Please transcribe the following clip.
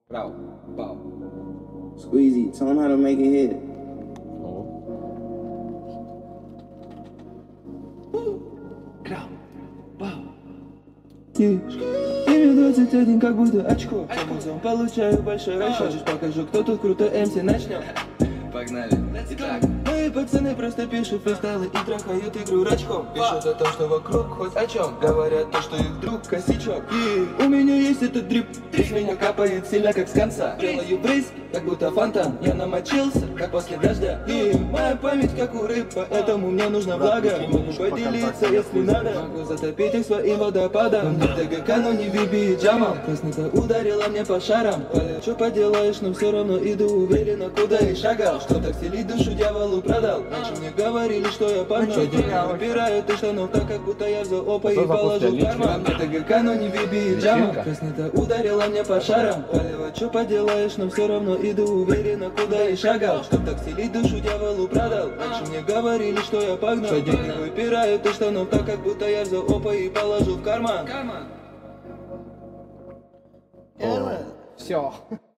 Bravo. Bow. Squeezy, tell him how to make it hit. Крау. Бау. Имя 21, как будто очко. Самуцом получаю большой расчет. Хочешь, покажу, кто тут крутой МС, начнем. Погнали. Итак. Мои пацаны просто пишут фристайлы и трахают игру рачком. Пишут о том, что вокруг хоть о чем. Говорят то, что их друг косячок. И у меня есть этот дрип. Из меня капает сильно, как с конца. Делаю брызг, как будто фонтан. Я намочился, как после дождя. И моя память, как у рыб, поэтому мне нужна влага. Могу поделиться, если надо. Могу затопить их своим водопадом. Не ТГК, но не Биби и Джамал. Краснота ударила мне по шарам. Что поделаешь, но все равно иду уверенно, куда и шагал. Что так селить душу дьяволу продал. Раньше мне говорили, что я погнал. Выбираю ты штанов так, как будто я взял опа и положил в карман. Не ТГК, но не Биби и Джамал. Краснота ударила мне по шарам. Поливать, что поделаешь, но все равно иду уверенно, куда и шагал. Чтоб так селить душу дьяволу продал. Раньше мне говорили, что я погнал. Не выбираю ты штанов так, как будто я взял опа и положил в карман. Все.